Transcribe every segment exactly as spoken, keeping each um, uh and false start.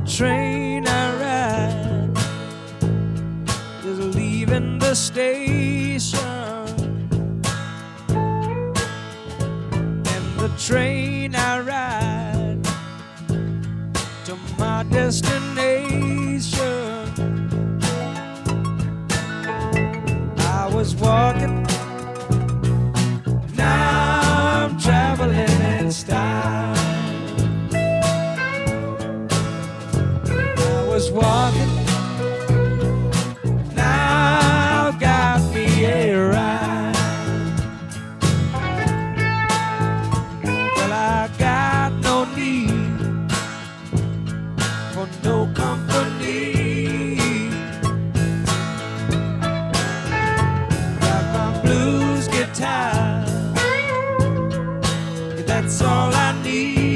train I ride is leaving the station, and the train I ride to my destination. I was walking, now I'm traveling in style. I was walking, now got me a ride. Well, I got no need for no company. Got my blues guitar, that's all I need.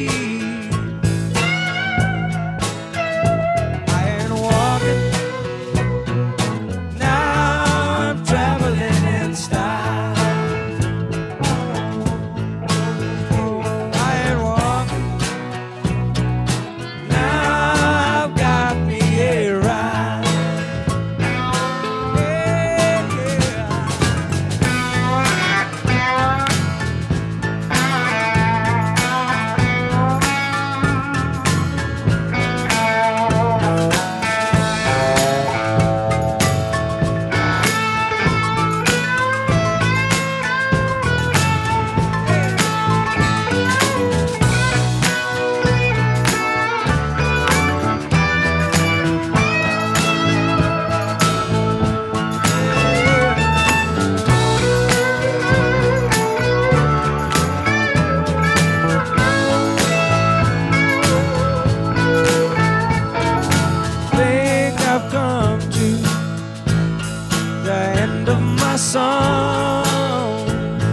Song.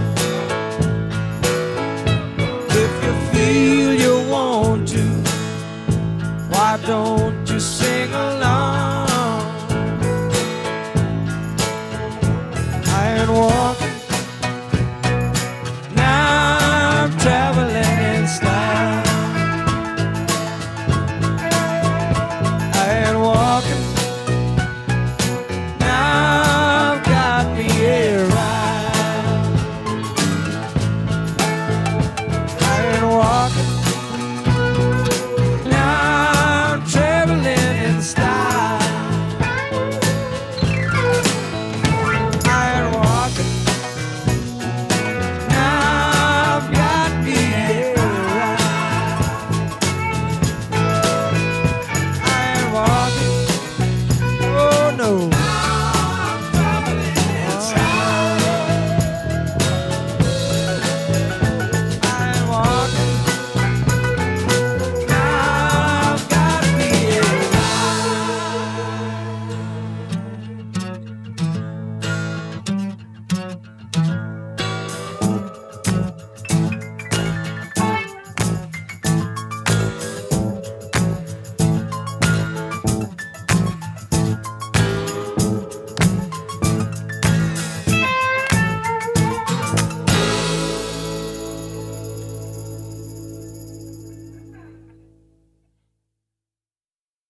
If you feel you want to, why don't you sing along?